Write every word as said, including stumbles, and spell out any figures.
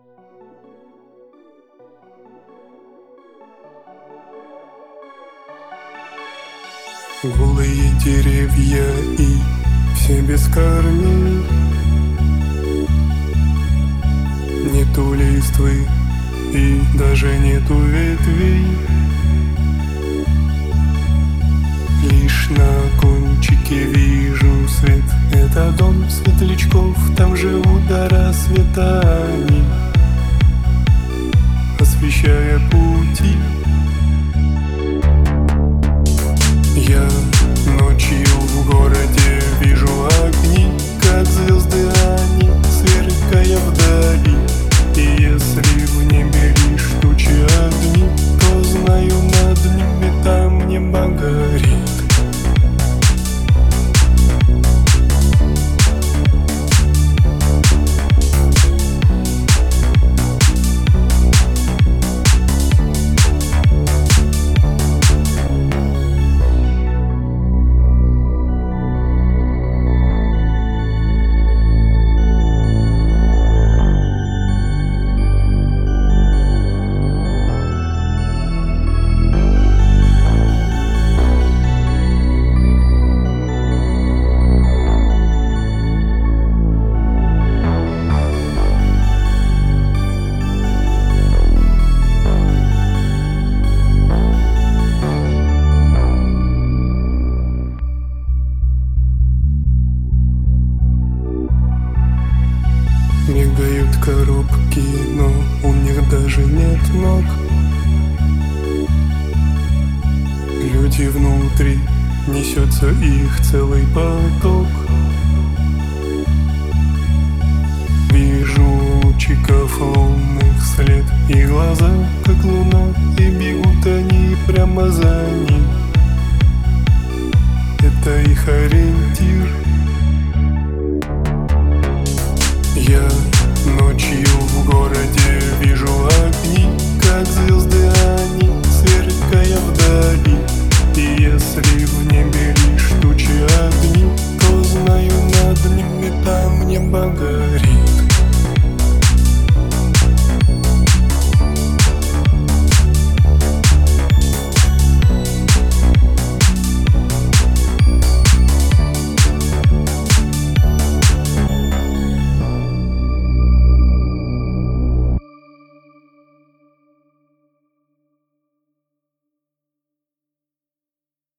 Голые деревья и все без корней, нету листвы и даже нету ветвей. Лишь на кончике вижу свет. Это дом светлячков, там живут до рассвета они, освещая пути. Я ночью в городе вижу огни, как звезды они, сверкая вдали. И если в небе лишь тучи огни, то знаю, над ними там небо горит. Мигают коробки, но у них даже нет ног. Люди внутри, несется их целый поток. Вижу лучиков лунных след и глаза, как луна, и бегут они прямо за ним. Это их ориентир. Я ночью в городе вижу огни, как звезды они, сверкая вдали. И если в небе лишь тучи огни, то знаю, над ними там небо горит.